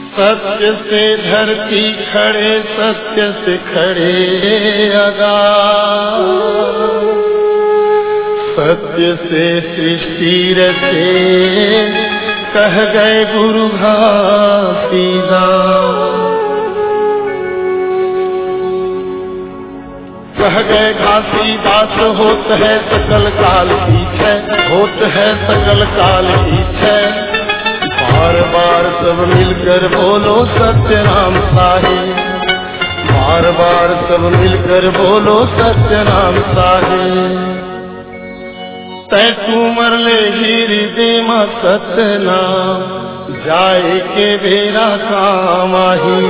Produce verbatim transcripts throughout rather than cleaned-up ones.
सत्य से धरती खड़े, सत्य से खड़े आगाज, सत्य से सृष्टि रचे, कह गए गुरु घासीदास। कह गए घासीदास होत है सकल काल की छय, होत है सकल काल की छय। बार बार सब मिलकर बोलो सत्य नाम साहिब, बार बार सब मिलकर बोलो सत्य नाम साहिब। तै तू मरले हृदय में सत्य नाम, जाए के बेरा काम आही।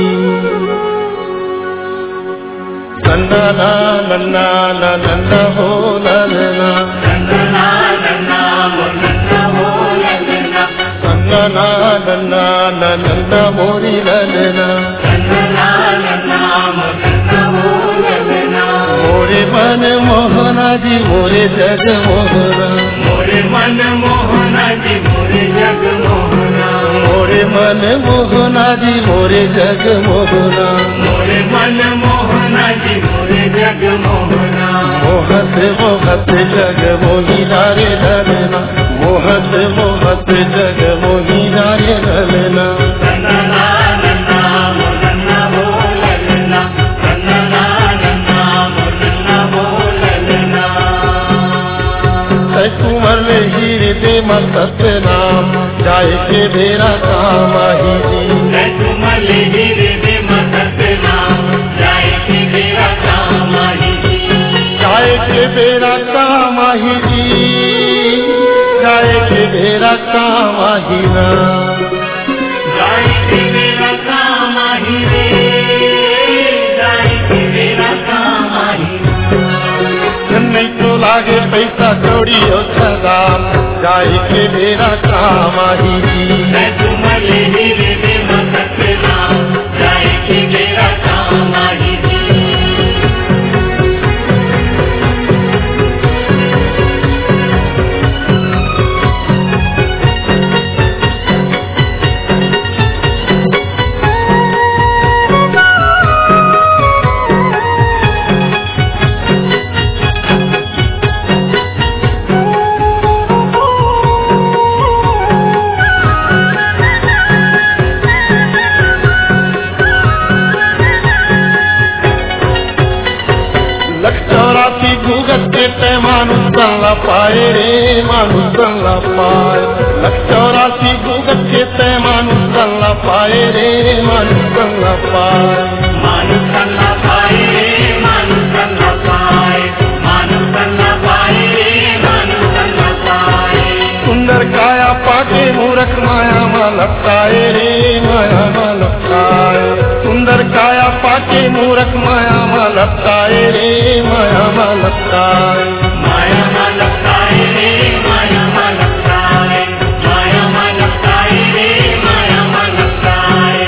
नन्ना ना नन्ना ना नन्ना हो नन्ना, नन्ना नन्ना नन्ना हो नन्ना, नन्ना नन्ना ना नन्ना मोरी नन्ना, नन्ना नन्ना नन्ना हो नन्ना। मोरे मन मोहना जी मोरे जग मोहना, मोरे मन मोहना जी मोरे जग मोहना, मोरे मन मोहना जी मोरे जग मोहना, मोरे मन मोहना जी मोरे जग मोहना। मोहत मोहत जग मोही नारे नलना, मोहत मोहत जग मोही नारे नलना। नन्ना नन्ना नन्ना हो नन्ना, नन्ना नन्ना नन्ना हो नन्ना। तै तू मरले हृदय में सत्य नाम, जाए के बेरा काम आही जी। तै तू मरले हृदय में सत्य नाम, जाए के बेरा काम आही जी, जाए के बेरा काम आही जी, जाए के बेरा काम आही ना, जाए के बेरा काम आही रे, जाए के बेरा काम आही। नहीं तो लागे पैसा कौड़ी और सदाम, जाए के बेरा काम आही जी। तै तू मरले हृदय में सत्य नाम, जाए के बेरा काम आही जी। मानुसला पाए रे मानुसला पाए, लख चौरासी भूगत के तय मानुसला पाए रे मानुसला पाए, मानुसला पाए रे मानुसला पाए, मानुसला पाए रे मानुसला पाए। सुंदर काया पाके मूर्ख माया मा लपटाए रे माया मा लपटाए, सुंदर काया पाके मूर्ख माया मा लपटाए रे माया मा लपटाए। माया मा लपटाए रे माया मा लपटाए, माया मा लपटाए रे माया मा लपटाए।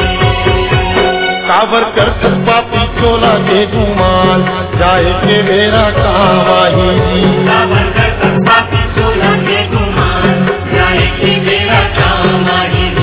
काबर कर पापी चोला के गुमान, जाए के बेरा काम आही जी। काबर कर पापी चोला के गुमान, जाए के बेरा काम आही जी।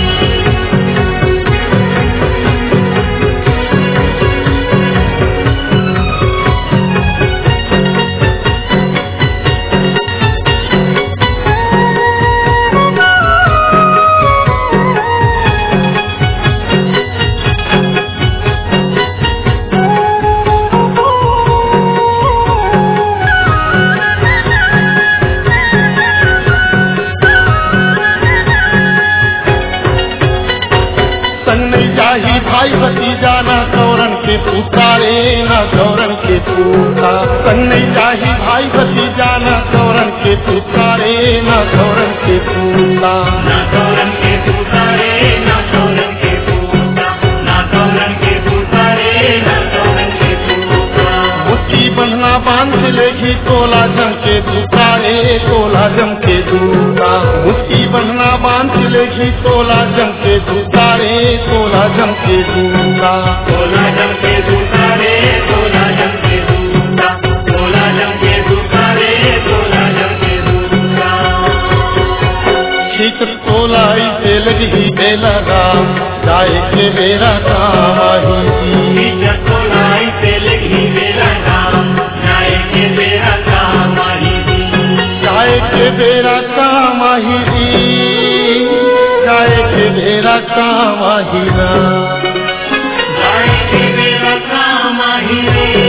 भाई भतीजा ना गौरन के पूता रे ना गौरन के पूता, संग नहीं जाही भाई भतीजा ना गौरन के पूता रे ना गौरन के पूता, ना गौरन के पूता रे ना गौरन के पूता, ना गौरन के पूता रे ना गौरन के पूता। मुट्ठी बंधना बांध लेगी कोला जम के दूता रे कोला जम के दूता, मुट्ठी बंधना बांध लेगी कोला जम के दूता रे कोला जम के दूता, कोला जम के दूता रे कोला जम के दूता, कोला जम के दूता रे कोला जम के दूता। खींच कोला इसे ही बेला राम जाए के बेरा काम ही चकोलाई तेल ही बेला राम जाए के बेरा काम जाए के बेरा काम ही जाए के बेरा काम ही ना जाए के बेरा काम ही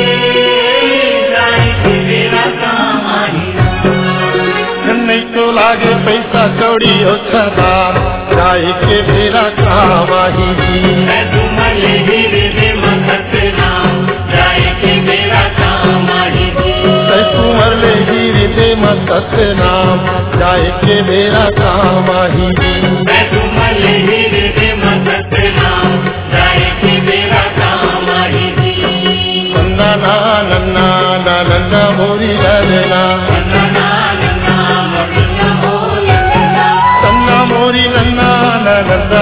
जाए के बेरा काम ही नहीं तो लागे पैसा कौड़ी ओछा दाम जाए के बेरा काम ही तुमले हीरे दे मत नाम जाए के बेरा काम ही तुमले हीरे दे मत नाम जाए के बेरा काम ही तुमले हीरे दे मत नाम जाए के बेरा काम ही नन्ना नन्ना नन्ना मोरी ललना नन्ना मोरी नन्ना नन्ना